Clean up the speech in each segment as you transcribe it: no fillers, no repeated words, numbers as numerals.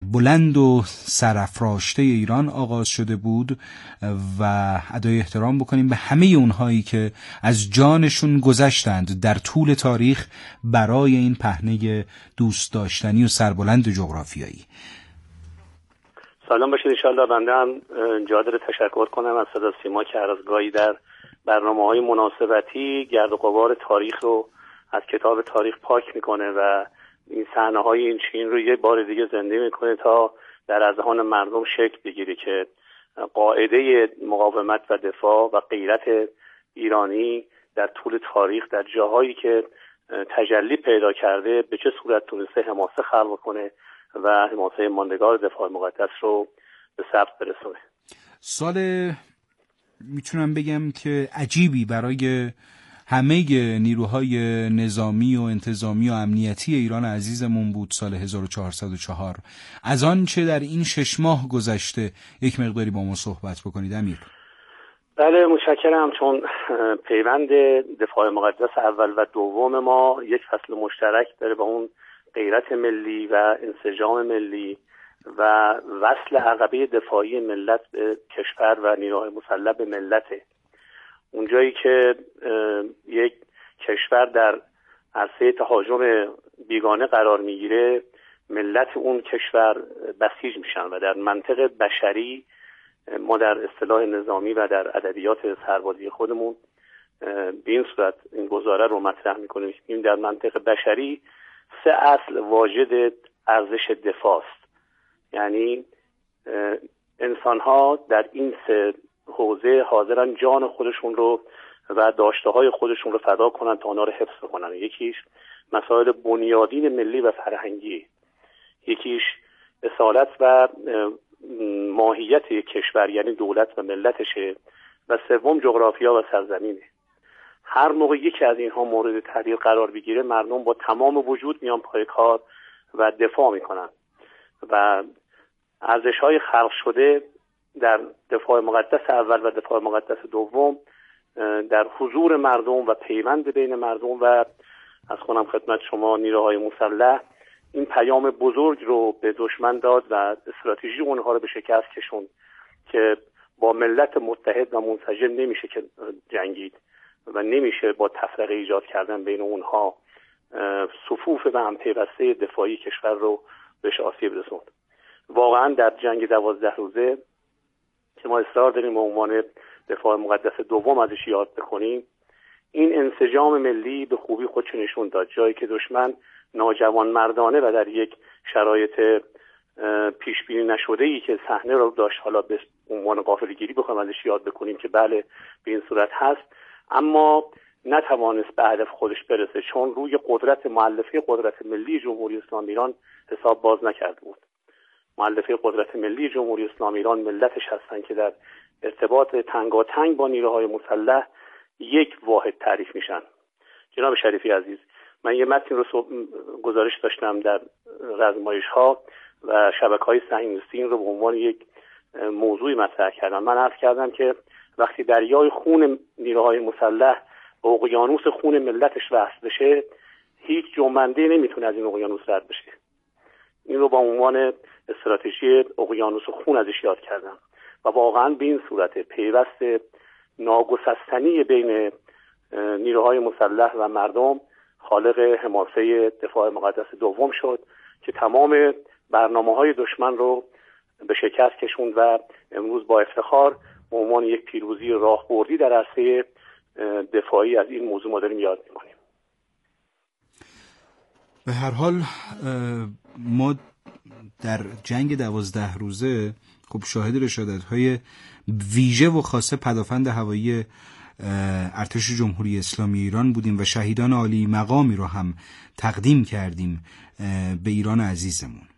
بلند و سرافراشته ایران آغاز شده بود و ادای احترام بکنیم به همه اونهایی که از جانشون گذشتند در طول تاریخ برای این پهنه دوست داشتنی و سربلند جغرافیایی. سلام باشید. انشاءالله بنده هم جا داره تشکر کنم از صدا سیما که هر از گاهی در برنامه‌های مناسبتی گرد و غبار تاریخ رو از کتاب تاریخ پاک میکنه و این صحنه‌های این چین رو یه بار دیگه زنده میکنه تا در اذهان مردم شکل بگیره که قاعده مقاومت و دفاع و غیرت ایرانی در طول تاریخ در جاهایی که تجلی پیدا کرده به چه صورت تونسته حماسه خلق کنه و حماسه ماندگار دفاع مقدس رو به ثبت برسونه. سال میتونم بگم که عجیبی برای همه نیروهای نظامی و انتظامی و امنیتی ایران عزیزمون بود سال 1404. از آن چه در این 6 ماه گذشته یک مقداری با ما صحبت بکنید امیر. بله متشکرم. چون پیوند دفاع مقدس اول و دوم ما یک فصل مشترک داره با اون غیرت ملی و انسجام ملی و وصل عقبه دفاعی ملت به کشور و نیروهای مسلح به ملته. اونجایی که یک کشور در عرصه تهاجم بیگانه قرار میگیره ملت اون کشور بسیج میشن و در منطق بشری ما در اصطلاح نظامی و در ادبیات سربازی خودمون به این صورت این گزاره رو مطرح میکنیم. این در منطق بشری 3 اصل واجد ارزش دفاع است. یعنی انسان ها در این 3 حوزه حاضرن جان خودشون رو و داشته‌های خودشون رو فدا کنن تا آنها رو حفظ کنن. یکیش مسائل بنیادین ملی و فرهنگی، یکیش اصالت و ماهیت یک کشور یعنی دولت و ملتشه و سوم جغرافیا و سرزمینه. هر موقع یکی از اینها مورد تغییر قرار بگیره مردم با تمام وجود میان پای کار و دفاع میکنن و ارزش‌های خلق شده در دفاع مقدس اول و دفاع مقدس دوم در حضور مردم و پیوند بین مردم و از خودم خدمت شما نیروهای مسلح این پیام بزرگ رو به دشمن داد و استراتژی اونها رو به شکست کشوند که با ملت متحد و منسجم نمیشه که جنگید و نمیشه با تفرقه ایجاد کردن بین اونها صفوف و هم پیوسته دفاعی کشور رو بهش آسیب رسوند. واقعا در جنگ 12 روزه که ما اصرار داریم به عنوان دفاع مقدس دوم ازش یاد بکنیم، این انسجام ملی به خوبی خودش نشون داد. جایی که دشمن ناجوان مردانه و در یک شرایط پیش بینی نشده‌ای که صحنه رو داشت، حالا به عنوان غافلگیری بخوایم ازش یاد بکنیم که بله به این صورت هست، اما نتوانست به هدف خودش برسه چون روی قدرت مؤلفه قدرت ملی جمهوری اسلامی ایران حساب باز نکرده بود. مؤلفه قدرت ملی جمهوری اسلامی ایران ملتش هستن که در ارتباط تنگاتنگ با نیروهای مسلح یک واحد تعریف میشن. جناب شریفی عزیز، من یه متن رو گزارش داشتم در رزمایش‌ها و شبکه‌های صهیونیستی رو به عنوان یک موضوعی مطرح کردم. من عرض کردم که وقتی دریای خون نیروهای مسلح به اقیانوس خون ملتش وصل بشه، هیچ جنبنده نمیتونه از این اقیانوس رد بشه. این رو با عنوان استراتژی اقیانوس خون ازش یاد کردم و واقعا به این صورت پیوست ناگسستنی بین نیروهای مسلح و مردم خالق حماسه دفاع مقدس دوم شد که تمام برنامه‌های دشمن رو به شکست کشوند و امروز با افتخار به عنوان یک پیروزی راهبردی در عرصه دفاعی از این موضوع ما داریم یاد می‌کنیم. به هر حال ما در جنگ 12 روزه خب شاهد رشادت‌های ویژه و خاصه پدافند هوایی ارتش جمهوری اسلامی ایران بودیم و شهیدان عالی مقامی رو هم تقدیم کردیم به ایران عزیزمون.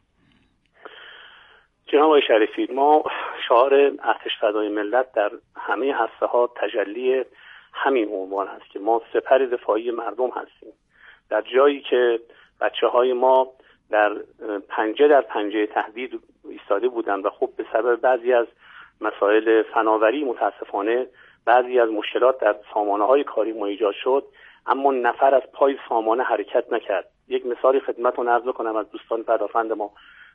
جناب آقای شریفی، ما شعار ارتش فدای ملت در همه عرصه‌ها تجلی همین عنوان هست که ما سپر دفاعی مردم هستیم. در جایی که بچه‌های ما در پنجه تهدید ایستاده بودند و خب به سبب بعضی از مسائل فناوری متاسفانه بعضی از مشکلات در سامانه‌های کاری ما ایجاد شد، اما نفر از پای سامانه حرکت نکرد. یک مثالی خدمتتون عرض کنم از دوستان پدافند ما.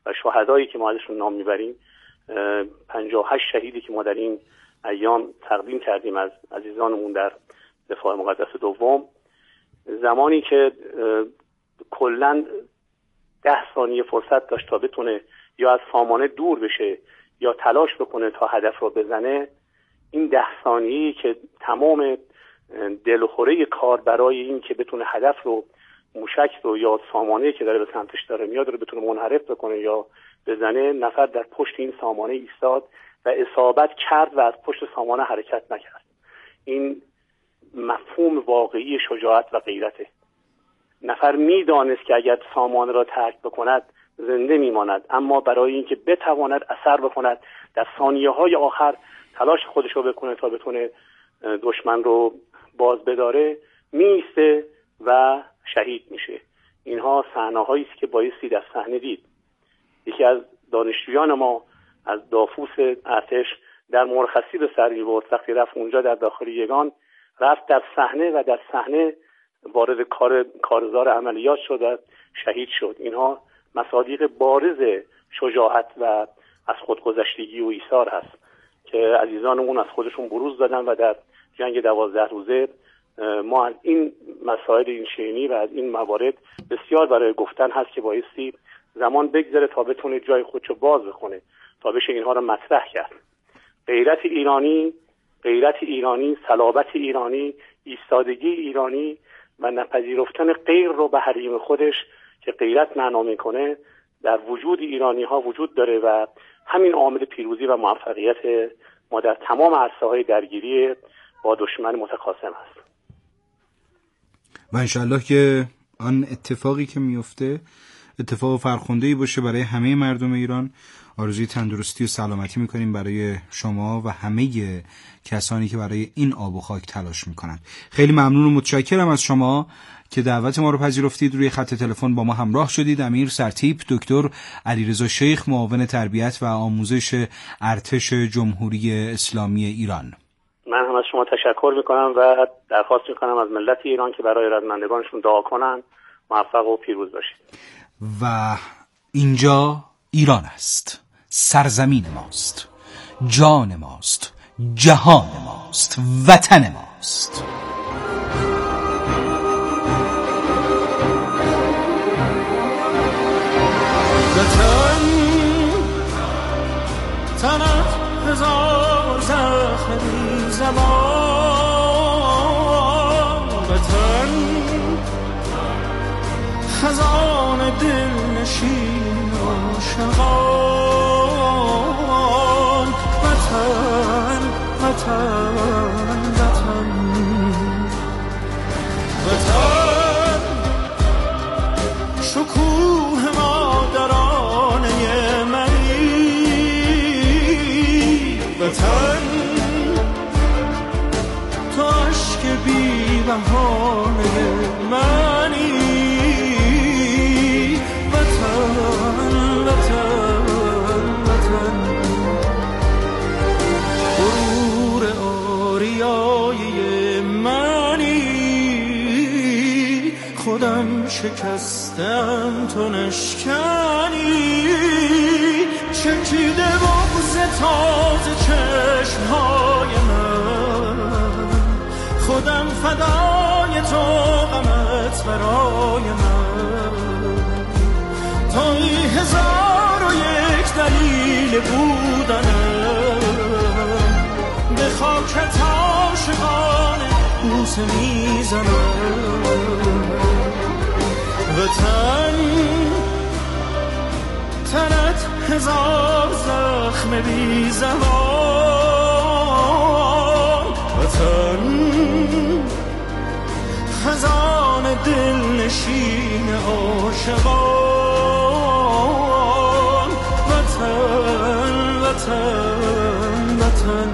و شهدایی که ما ازشون نام میبریم، 58 شهیدی که ما در این ایام تقدیم کردیم از عزیزانمون در دفاع مقدس دوم، زمانی که کلاً 10 ثانیه فرصت داشت تا بتونه یا از سامانه دور بشه یا تلاش بکنه تا هدف رو بزنه، این 10 ثانیه‌ای که تمام دل و خوره کار برای این که بتونه هدف رو، موشک رو یا سامانه‌ای که داره به سمتش داره میاد رو بتونه منحرف بکنه یا بزنه، نفر در پشت این سامانه ایستاد و اصابت کرد و از پشت سامانه حرکت نکرد. این مفهوم واقعی شجاعت و غیرته. نفر میدانست که اگر سامانه را ترک بکند زنده میماند، اما برای اینکه بتواند اثر بکند در ثانیه‌های آخر تلاش خودش رو بکنه تا بتونه دشمن رو باز بداره، میسته و شهید میشه. اینها صحنه‌هایی است که بایستی در صحنه دید. یکی از دانشجویان ما از دافوس ارتش در مرخصی به سر می‌برد، وقتی رفت اونجا در داخل یگان رفت در صحنه و در صحنه وارد کارزار عملیات شد و شهید شد. اینها مصادیق بارز شجاعت و از خودگذشتگی و ایثار هست که عزیزانمون از خودشون بروز دادن و در جنگ 12 روزه ما از این مسائل این شینی و از این موارد بسیار برای گفتن هست که بایستی زمان بگذره تا بتونه جای خودشو باز بکنه، تا بشه اینها رو مطرح کرد. غیرت ایرانی، صلابت ایرانی، ایستادگی ایرانی و نپذیرفتن غیر رو به حریم خودش که غیرت معنا میکنه در وجود ایرانی ها وجود داره و همین عامل پیروزی و موفقیت ما در تمام عرصه‌های درگیری با دشمن متخاصم است. و انشالله که آن اتفاقی که میفته اتفاق فرخنده‌ای باشه برای همه مردم ایران. آرزوی تندرستی و سلامتی میکنیم برای شما و همه کسانی که برای این آب و خاک تلاش میکنند. خیلی ممنون و متشکرم از شما که دعوت ما رو پذیرفتید، روی خط تلفن با ما همراه شدید. امیر سرتیپ دکتر علیرضا شیخ، معاون تربیت و آموزش ارتش جمهوری اسلامی ایران. من هم از شما تشکر میکنم و درخواست میکنم از ملت ایران که برای رزمندگانشون دعا کنن، موفق و پیروز باشید. و اینجا ایران است، سرزمین ماست، جان ماست، جهان ماست، وطن ماست. وطن تنت هزار زخم بی زبان، وطن خزان دل نشین عاشقان، وطن وطن وطن وطن شکوه مادرانه منی، وطن تو عشق بی بهانه منی، وطن وطن وطن غرور آریایی منی، خودم شکستم تو نشکنی، چکیده بغض تازه چشمهای من، خودم فدای تو غمت برای من، تا این 1001 دلیل بودنم، به خاکت عاشقانه بوسه میزنم. وطن تنت هزار زخم بی زبان، وطن خزان دل نشین عاشقان، وطن وطن وطن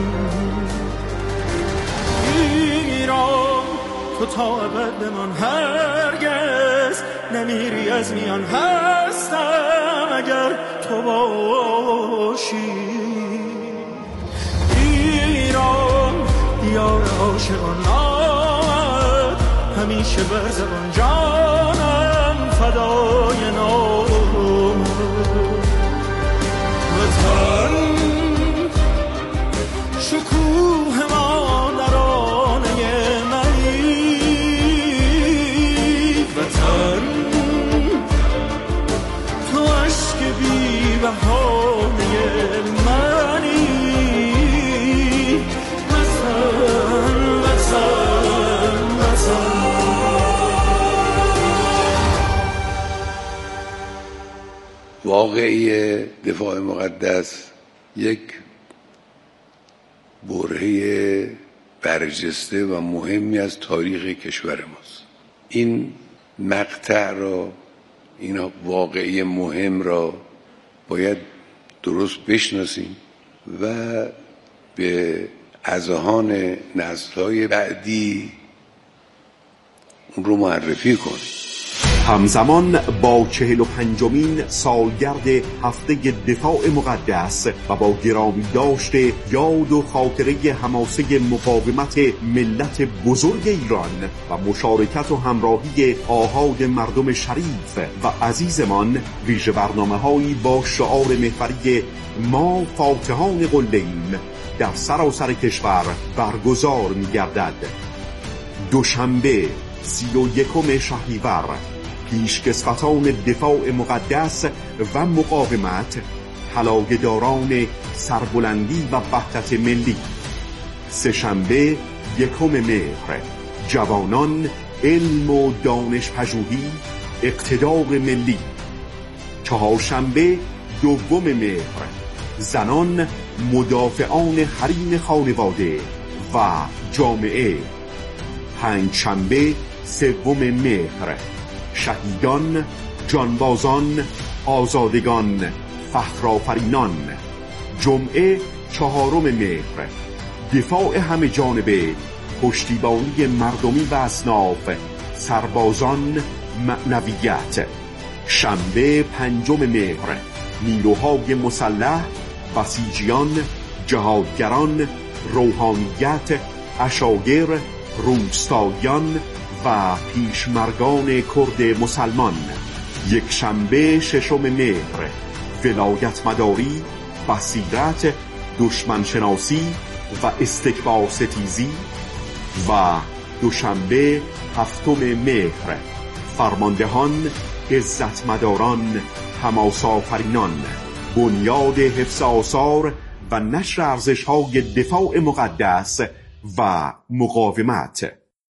ایران تو تا ابد بمان، هرگز نمیری از میان، هستم اگر تو باشی. ایران دیار عاشقان آمد، همیشه بر زبان جانم فدای نام. واقعی دفاع مقدس یک برهه برجسته و مهمی از تاریخ کشور ماست. این مقطع را، این واقعی مهم را باید درست بشناسیم و به اذهان نسل‌های بعدی اون رو معرفی کنیم. همزمان با 45مین سالگرد هفته دفاع مقدس و با گرامی داشته یاد و خاطره حماسه مقاومت ملت بزرگ ایران و مشارکت و همراهی آحاد مردم شریف و عزیزمان، ویژه برنامه‌هایی با شعار محوری ما فاتحان قله‌ایم در سراسر کشور برگزار می‌گردد. دوشنبه 31 شهریور، پیشکسوتان دفاع مقدس و مقاومت، پلاگداران سربلندی و وحدت ملی. سه‌شنبه 1 مهر، جوانان علم و دانش پژوهی، اقتدار ملی. چهارشنبه 2 مهر، زنان مدافعان حریم خانواده و جامعه. پنجشنبه 3 مهر، شهیدان، جانبازان، آزادگان، فخرآفرینان. جمعه 4 مهر، دفاع همه جانبه، پشتیبانی مردمی و اصناف، سربازان، معنویت. شنبه 5 مهر، نیروهای مسلح، بسیجیان، جهادگران، روحانیت، عشایر، روستاییان و پیشمرگان کرد مسلمان. یک شنبه 6 مهر، ولایت مداری، بصیرت، دشمن شناسی و استکبار ستیزی. و دوشنبه 7 مهر، فرماندهان، عزت مداران، حماس آفرینان، بنیاد حفظ آثار و نشر ارزش‌های دفاع مقدس و مقاومت.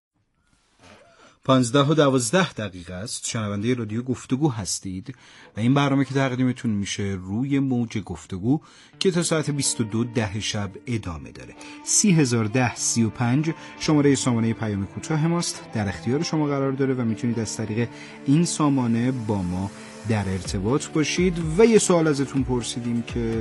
15:12 است. شنونده رادیو گفتگو هستید و این برنامه که تقدیمتون میشه روی موج گفتگو که تا ساعت 22:10 شب ادامه داره. 301035 شماره سامانه پیام کوتاه ماست، در اختیار شما قرار داره و میتونید از طریق این سامانه با ما در ارتباط باشید. و یه سوال ازتون پرسیدیم که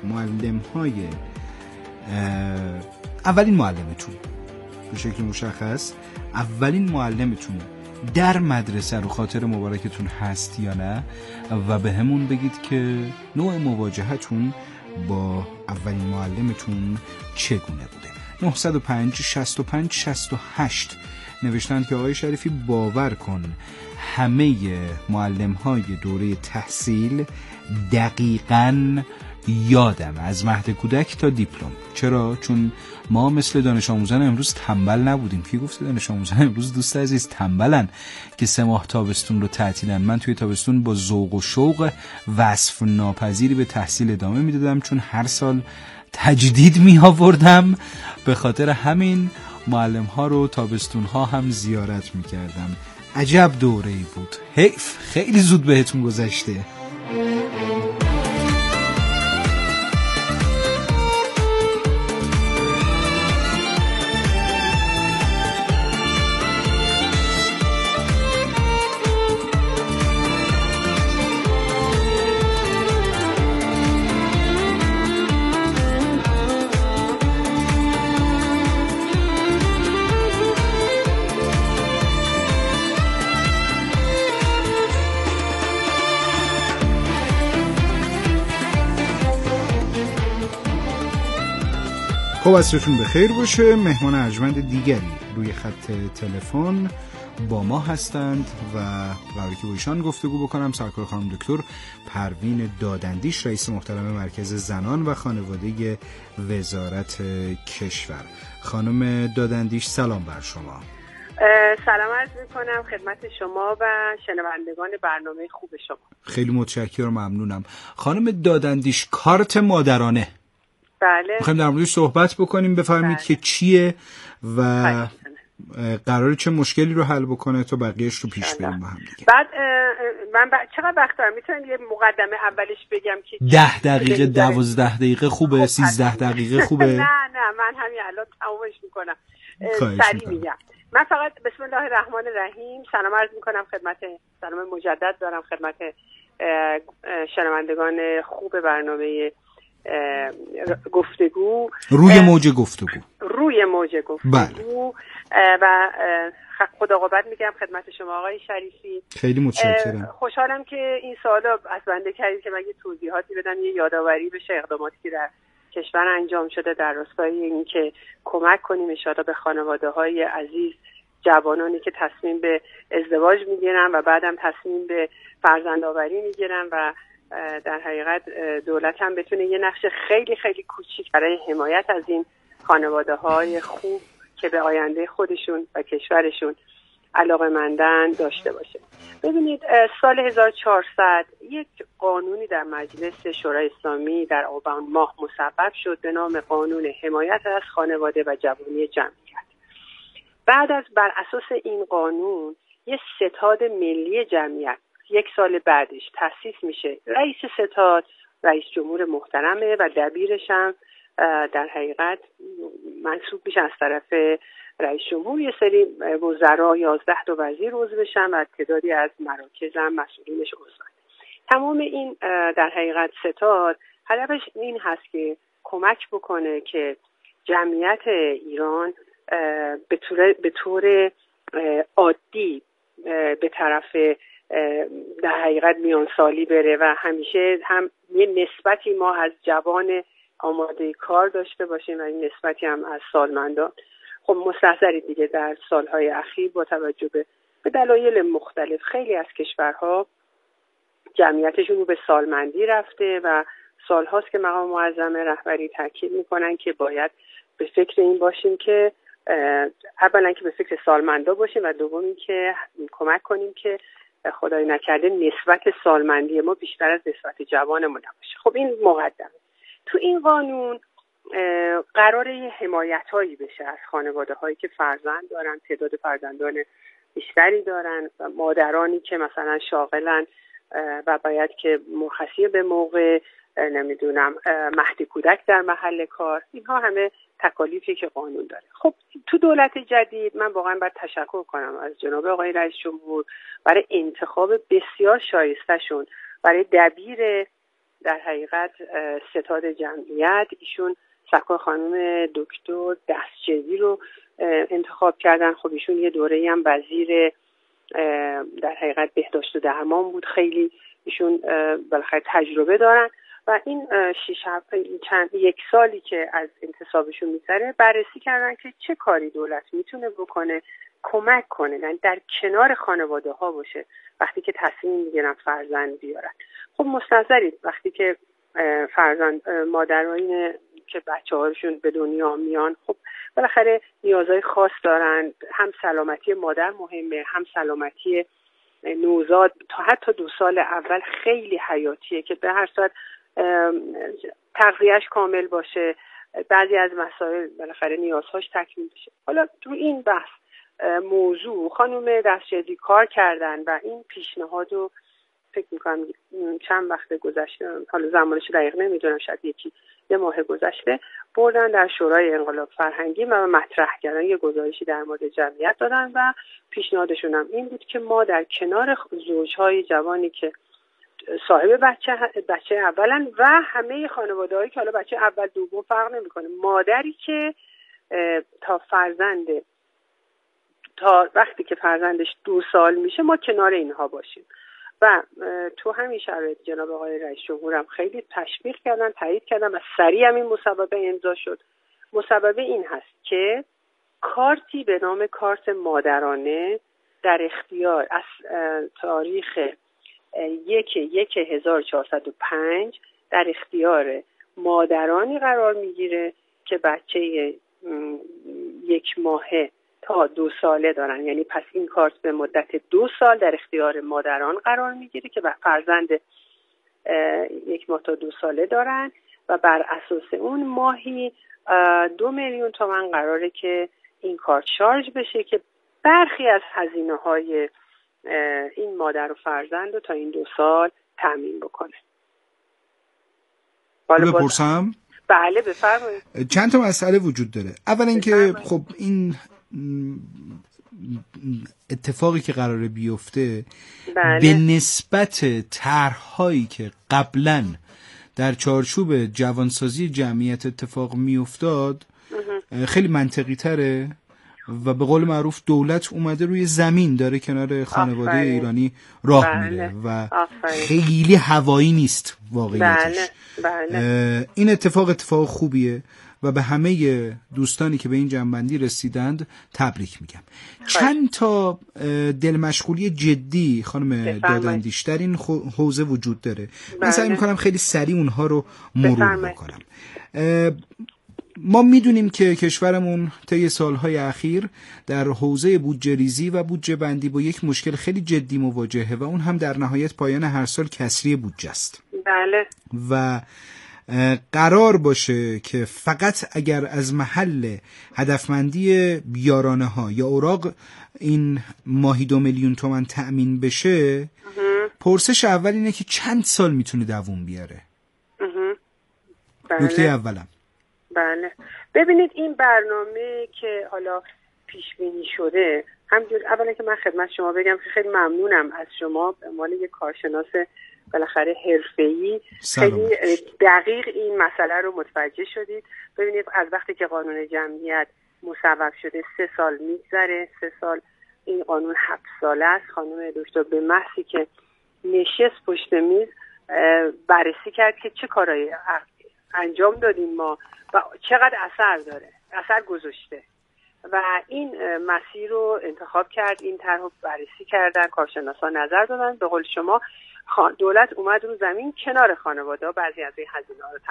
اولین معلمتون به شکل مشخص، اولین معلمتون در مدرسه رو خاطر مبارکتون هست یا نه، و به همون بگید که نوع مواجهتون با اولین معلمتون چگونه بوده. 905 65 68 نوشتند که آقای شریفی باور کن همه معلم‌های دوره تحصیل دقیقاً یادم، از مهد کودک تا دیپلم. چرا؟ چون ما مثل دانش آموزان امروز تنبل نبودیم. کی گفته دانش آموزان امروز دوست عزیز تنبلن که 3 ماه تابستون رو تعطیلن؟ من توی تابستون با ذوق و شوق وصف ناپذیری به تحصیل ادامه میدادم، چون هر سال تجدید می آوردم. به خاطر همین معلم ها رو تابستون ها هم زیارت می کردم. عجب دوره‌ای بود. حیف خیلی زود بهتون گذشته. خب عصرتون بخیر باشه. مهمان ارجمند دیگری روی خط تلفن با ما هستند و قراره که با ایشان گفتگو بکنم. سرکار خانم دکتر پروین دادندیش، رئیس محترم مرکز زنان و خانواده وزارت کشور. خانم دادندیش سلام بر شما. سلام عرض میکنم خدمت شما و شنوندگان برنامه خوب شما. خیلی متشکرم، ممنونم. خانم دادندیش، کارت مادرانه. بله. میخوایم در موردش صحبت بکنیم، بفرمایید که چیه و قراره چه مشکلی رو حل بکنه تا بقیهش رو پیش بریم با هم دیگه. بعد من چقدر وقت دارم؟ میتونم یه مقدمه اولش بگم که 10 دقیقه 12 دقیقه خوبه؟ 13 دقیقه خوبه؟ نه من همین الان تمامش میکنم، سریع میگم. من فقط بسم الله الرحمن الرحیم سلام عرض میکنم خدمت، سلام مجدد دارم خدمت شنوندگان خوب برنامه گفتگو روی موج گفتگو بله. و خداقابت میگم خدمت شما آقای شریفی. خیلی متشکرم. خوشحالم که این سوالا از بنده کردید که من یه توضیحاتی بدم، یه یادآوری بشه اقداماتی که در کشور انجام شده در راستای این که کمک کنیم انشاءالله به خانواده‌های عزیز، جوانانی که تصمیم به ازدواج میگیرن و بعدم تصمیم به فرزندآوری میگیرن و در حقیقت دولت هم بتونه یه نقش خیلی خیلی کوچیک برای حمایت از این خانواده‌های خوب که به آینده خودشون و کشورشون علاقه‌مندن داشته باشه. ببینید سال 1400 یک قانونی در مجلس شورای اسلامی در آبان ماه مصوب شد به نام قانون حمایت از خانواده و جوانی جمعیت. بعد از بر اساس این قانون یه ستاد ملی جمعیت یک سال بعدش تأسیس میشه. رئیس ستاد رئیس جمهور محترمه و دبیرش هم در حقیقت منصوب میشه از طرف رئیس جمهور. یه سری وزرا 11 تا وزیر عضو بشن و تعدادی از مراکز هم مسئولینش عضو. تمام این در حقیقت ستاد هدفش این هست که کمک بکنه که جمعیت ایران به طور عادی به طرف در حقیقت میان سالی بره و همیشه هم یه نسبتی ما از جوان آماده کار داشته باشیم و این نسبتی هم از سالمندان. خب مستحضری دیگه در سالهای اخیر با توجه به دلایل مختلف خیلی از کشورها جمعیتشون رو به سالمندی رفته و سالهاست که مقام معظم رهبری تاکید میکنن که باید به فکر این باشیم که اولا که به فکر سالمندا باشیم و دوم این که کمک کنیم که خدای نکرده نسبت سالمندی ما بیشتر از نسبت جوانمون نباشه. خب این مقدمه. تو این قانون قراره حمایت‌هایی بشه از خانواده‌هایی که فرزند دارن، تعداد فرزندان بیشتری دارن و مادرانی که مثلا شاغلن و باید که مرخصی به موقع، نمیدونم مهد کودک در محل کار، اینها همه تکالیفی که قانون داره. خب تو دولت جدید من واقعا باید تشکر کنم از جناب آقای رئیس جمهور برای انتخاب بسیار شایسته‌شون برای دبیر در حقیقت ستاد جمعیت. ایشون سرکار خانم دکتر دستجوی رو انتخاب کردن. خب ایشون یه دوره‌ای هم وزیر در حقیقت بهداشت و درمان بود. خیلی ایشون بالاخره تجربه دارن و این یک سالی که از انتصابشون می‌گذره بررسی کردن که چه کاری دولت میتونه بکنه کمک کنه، یعنی در کنار خانواده ها باشه وقتی که تصمیم میگیرن فرزند بیارن. خب مستحضرید وقتی که فرزند مادرایی که بچه‌هاشون به دنیا میان خب بالاخره نیازهای خاص دارن، هم سلامتی مادر مهمه، هم سلامتی نوزاد تا حتی 2 سال اول خیلی حیاتیه که به هر صورت تغذیه‌اش کامل باشه، بعضی از مسائل بالاخره نیازهاش تکمیل بشه. حالا تو این بحث موضوع خانم دستجوی کار کردن و این پیشنهاد رو فکر میکنم چند وقت گذشته، حالا زمانش دقیق نمیدونم، شاید یه ماه گذشته بردن در شورای انقلاب فرهنگی و مطرح کردن، یه گزارشی در مورد جمعیت دادن و پیشنهادشون هم این بود که ما در کنار زوجهای جوانی که صاحب بچه اولن و همه خانواده‌هایی که حالا بچه اول دوم فرق نمی‌کنه، مادری که تا وقتی که فرزندش 2 سال میشه ما کنار اینها باشیم. و تو همین شرایط جناب آقای رئیس جمهورم خیلی تشویق کردن، تایید کردن و سریع هم این مصوبه امضا شد. مصوبه این هست که کارتی به نام کارت مادرانه در اختیار از تاریخ 1/1405 در اختیار مادرانی قرار میگیره که بچه 1 ماهه تا 2 ساله دارن. یعنی پس این کارت به مدت 2 سال در اختیار مادران قرار میگیره که فرزند 1 ماه تا 2 ساله دارن و بر اساس اون ماهی 2 میلیون تومان قراره که این کار شارژ بشه که برخی از هزینه‌های این مادر و فرزند رو تا این 2 سال تامین بکنه. بپرسم؟ بله بفرمایید. چند تا مسئله وجود داره. اولا اینکه خب این اتفاقی که قراره بیفته بله. به نسبت طرح‌هایی که قبلاً در چارچوب جوانسازی جمعیت اتفاق میافتاد خیلی منطقی تره و به قول معروف دولت اومده روی زمین داره کنار خانواده ایرانی راه میره و خیلی هوایی نیست واقعیتش. بله. این اتفاق خوبیه و به همه دوستانی که به این جنبندی رسیدند تبریک میگم. چند تا دلمشغولی جدی خانم دادندیش در این حوزه وجود داره. من سعی میکنم خیلی سریع اونها رو مرور بکنم. ما میدونیم که کشورمون طی سالهای اخیر در حوزه بودجه ریزی و بودجه بندی با یک مشکل خیلی جدی مواجهه و اون هم در نهایت پایان هر سال کسری بودجه است. بله. و قرار باشه که فقط اگر از محل هدفمندی یارانه ها یا اوراق این ماهی 2 میلیون تومان تأمین بشه، پرسش اول اینه که چند سال میتونه دووم بیاره؟ نکته اولم. بله. ببینید این برنامه که حالا پیش بینی شده، همونجور اولا که من خدمت شما بگم که خیلی ممنونم از شما به عنوان یک کارشناس بالاخره حرفه‌ای خیلی دقیق این مسئله رو متوجه شدید. ببینید از وقتی که قانون جمعیت مصوب شده 3 سال میگذره، 3 سال این قانون 7 ساله است. خانم دکتر به محضی که نشست پشت میز بررسی کرد که چه کارایی انجام دادیم ما و چقدر اثر گذاشته و این مسیر رو انتخاب کرد. این طرح رو بررسی کردن، کارشناسان نظر دادن. به قول شما دولت اومد رو زمین کنار خانواده بعضی از این هزینه‌ها رو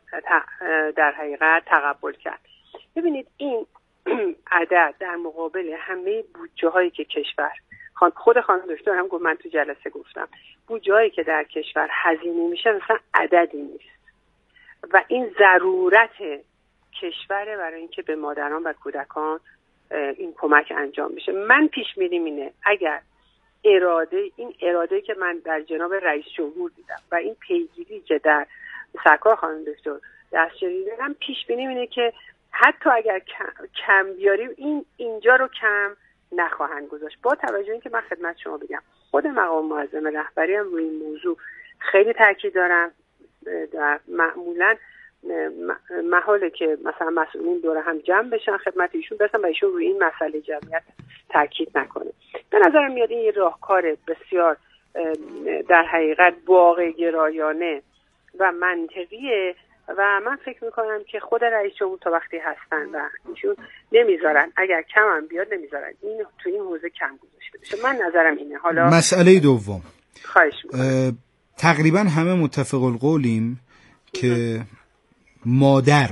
در حقیقت تقبل کرد. ببینید این عدد در مقابل همه بودجه هایی که کشور، خود خانم دکتر هم گفت، من تو جلسه گفتم، بودجه هایی که در کشور هزینه میشه مثلا عددی نیست و این ضرورت کشوره برای اینکه به مادران و کودکان این کمک انجام بشه. من پیش بینیم اینه اگر اراده که من در جناب رئیس جمهور دیدم و این پیگیری که در سرکار خانم دکتر دستیاری دیدم، پیش بینیم اینه که حتی اگر کم بیاریم اینجا رو کم نخواهند گذاشت. با توجه اینکه من خدمت شما بگم خود مقام معظم رهبری هم روی این موضوع خیلی تاکید دارم. در معمولا محاله که مثلا مسئولین دوره هم جمع بشن خدمت ایشون برسن و ایشون روی این مسئله جمعیت تاکید نکنه. به نظرم میاد این یه راهکار بسیار در حقیقت واقع گرایانه و منطقیه و من فکر میکنم که خود رئیس جمهور تا وقتی هستن و ایشون نمیذارن، اگر کم هم بیاد نمیذارن این تو این حوزه کم گذاشته بشه. من نظرم اینه. حالا مسئله دوم، خواهش میکنم. تقریبا همه متفق القولیم که مادر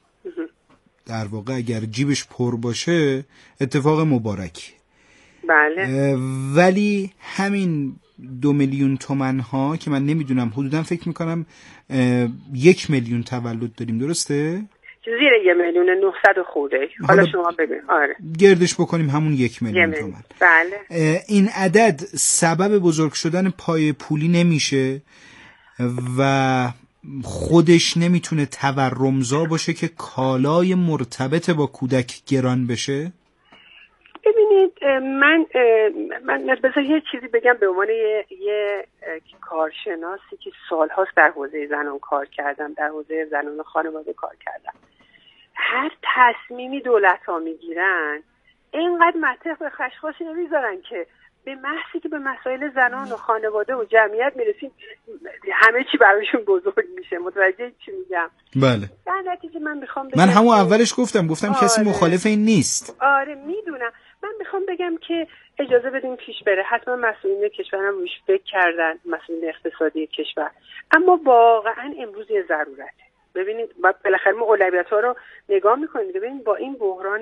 در واقع اگر جیبش پر باشه اتفاق مبارکی. بله. ولی همین 2 میلیون تومان ها که من نمیدونم حدودا فکر میکنم 1 میلیون تولد داریم، درسته؟ زیر 1,900,000 خورده. حالا شما بگید. آره. گردش بکنیم همون 1 میلیون تومان. بله. این عدد سبب بزرگ شدن پای پولی نمیشه و خودش نمیتونه تورمزا باشه که کالای مرتبط با کودک گران بشه؟ ببینید من بذار یه چیزی بگم به عنوان یه کارشناسی که سالهاست در حوزه زنان کار کردم، در حوزه زنان خانواده کار کردم. هر تصمیمی دولت‌ها میگیرن اینقدر مطرح به خشخاشی نمیذارن که به محضی که به مسائل زنان و خانواده و جمعیت میرسیم همه چی براشون بزرگ میشه. متوجه چی میگم؟ بله. در نتیجه من میخوام بگم، من همون اولش گفتم کسی مخالف این نیست. آره میدونم. من میخوام بگم که اجازه بدیم پیش بره. حتما مسئولین کشور هم روش فکر کردن، مسئولین اقتصادی کشور، اما واقعا امروز یه ضرورته. ببینید بالاخره ما اولویت‌ها رو نگاه میکنیم. ببینید با این بحران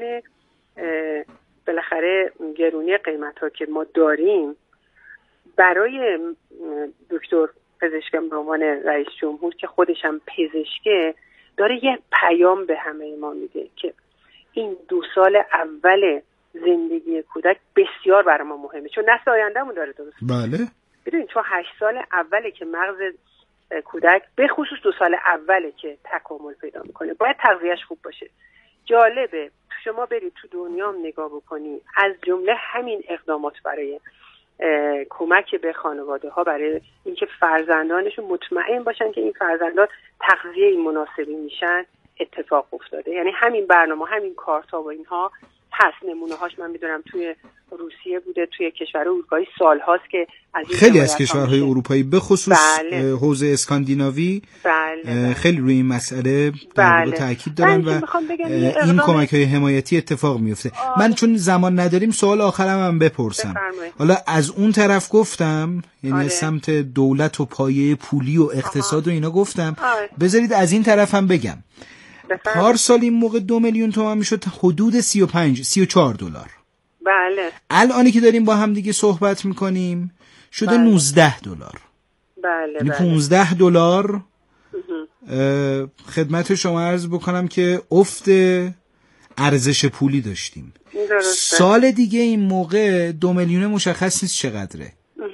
بالاخره گرونی قیمت‌ها که ما داریم، برای دکتر پزشکم به عنوان رئیس جمهور که خودش هم پزشکه داره یه پیام به همه ما میده که این 2 سال اول زندگی کودک بسیار برای ما مهمه، چون نسل آیندهمون داره. درست بله. ببینید چون 8 سال اوله که مغز کودک به خصوص 2 سال اوله که تکامل پیدا میکنه، باید تغذیهش خوب باشه. جالبه شما برید تو دنیا نگاه بکنی، از جمله همین اقدامات برای کمک به خانواده ها برای اینکه فرزندانشون مطمئن باشن که این فرزندان تغذیه مناسبی میشن اتفاق افتاده. یعنی همین برنامه، همین کارتا و اینها هست. نمونه هاش من میدونم توی روسیه بوده، توی کشور اروپایی سال هاست که از خیلی از کشورهای اروپایی به خصوص بله. حوزه اسکاندیناوی بله. خیلی روی این مسئله در واقع تاکید دارن و این کمک‌های حمایتی اتفاق میفته. من چون زمان نداریم سوال آخرم هم بپرسم. حالا از اون طرف گفتم، یعنی از سمت دولت و پایه پولی و اقتصاد و اینا گفتم، بذارید از این طرف هم بگم. پارسال این موقع 2 میلیون تومان میشد، حدود 34 دلار. بله. الانی که داریم با هم دیگه صحبت میکنیم شده بله. 19 دلار. بله. یعنی 15 دلار. خدمت شما عرض بکنم که افت ارزش پولی داشتیم. درسته. سال دیگه این موقع 2 میلیون مشخص نیست چقدره.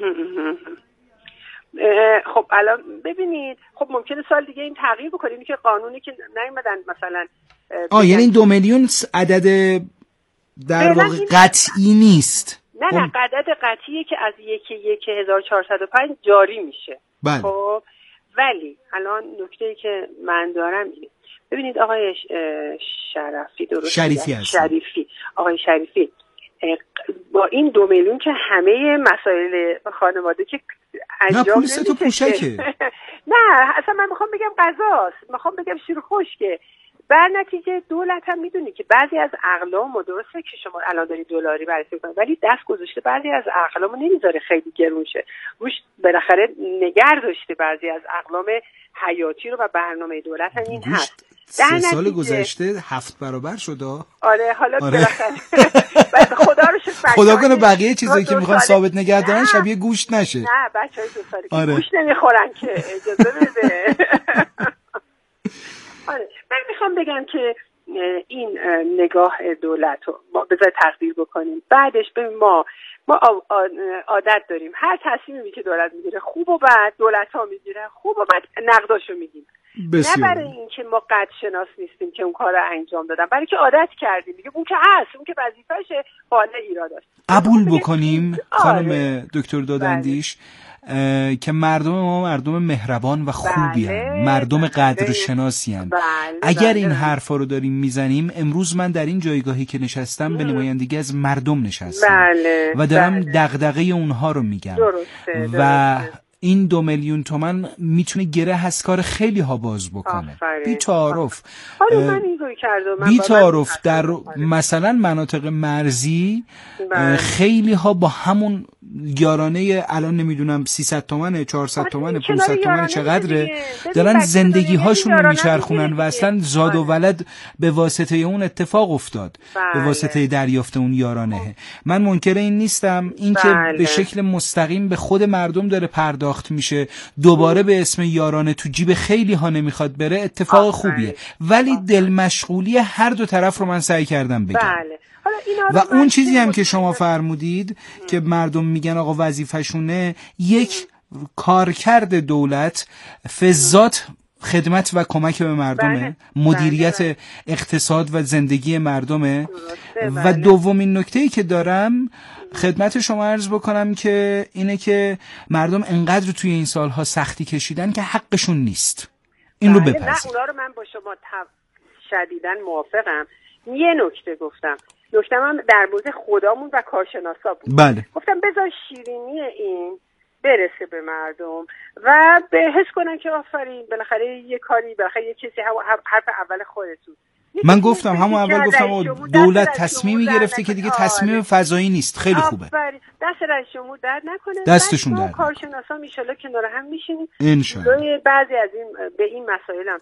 خب الان ببینید، خب ممکنه سال دیگه این تغییر بکنه، اینی که قانونی که نیومدن مثلا یعنی این 2 میلیون عدد در واقع قطعی نیست. نه عدد قطعیه که از 1/1405 جاری میشه. بله. خب ولی الان نکته‌ای که من دارم اینه، ببینید آقای شرفی، درست آقای شریفی با این 2 میلیون که همه مسائل خانواده که انجام نمیشه. نه پول پوشکه. نه اصلا من میخوام بگم غذاست، میخوام بگم شیر خشکه. بر نتیجه دولت هم میدونی که بعضی از اقلامو، درسته که شما الان داری دلاری بررسی می‌کنید ولی دست گذاشته بعضی از اقلامو نمیذاره خیلی گرون شه، روش بالاخره نگر داشته بعضی از اقلام حیاتی رو و برنامه دولت هم این هست. 3 سال گذشته 7 برابر شده. آره حالا بالاخره خدا رو شکر خدا کنه بقیه چیزایی که میخوان ثابت نگه دارن شبیه گوشت نشه. نه بچهای 2 ساله که گوشت نمیخورن که اجازه بده. آره من میخوام بگم که این نگاه دولت رو بذار تقدیر بکنیم، بعدش به ما عادت داریم هر تصمیمی که دولت میگیره خوب و بد دولت ها میگیره خوب و بد نقداشو میگیم. نه برای این که ما قد شناس نیستیم که اون کار رو انجام دادم، برای که عادت کردیم میگه اون که هست، اون که وظیفشه، حالا ایراداش قبول بکنیم. خانم دکتر دادندیش که مردم ما مردم مهربان و خوبی هستند، مردم قدرشناسی هستند. اگر این حرفا رو داریم میزنیم، امروز من در این جایگاهی که نشستم به نمایندگی از مردم نشستم و دارم دغدغه اونها رو میگم. و این 2 میلیون تومان میتونه گره از کار خیلی ها باز بکنه. بی‌تعارف در مثلا مناطق مرزی خیلی ها با همون یارانه الان نمیدونم 300 تومنه 400 تومنه 500 تومنه چقدره دارن زندگی هاشون رو میچرخونن و اصلا زاد و ولد به واسطه اون اتفاق افتاد، به واسطه دریافت اون یارانه. من منکر این نیستم، این که به شکل مستقیم به خود مردم داره پرداخت میشه، دوباره به اسم یارانه تو جیب خیلی ها نمیخواد بره، اتفاق خوبیه، ولی دل مشغولی هر دو طرف رو من سعی کردم بگم. و اون چیزی هم که شما فرمودید که مردم میگن آقا وظیفه‌شونه، یک کارکرد دولت فضات خدمت و کمک به مردمه، مدیریت اقتصاد و زندگی مردمه. و دومین نکته‌ای که دارم خدمت شما عرض بکنم که اینه که مردم انقدر توی این سالها سختی کشیدن که حقشون نیست. این رو بپذیر. نه اونا رو من با شما شدیداً موافقم. یه نکته گفتم، نکتم هم در مورد خودمون و کارشناسا بود. بله. گفتم بذار شیرینی این برسه به مردم و به حس کنن که آفرین بالاخره یه کاری، بالاخره یه چیزی، حرف اول خودتون. من گفتم همون اول گفتم دولت تصمیمی گرفته که دیگه تصمیم فضایی نیست. خیلی خوبه. دست رئیس جمهور درد نکنه، دستشون درد. کارشناسا ان شاءالله کنار هم میشینیم ان شاءالله. بعضی از این به این مسائل هم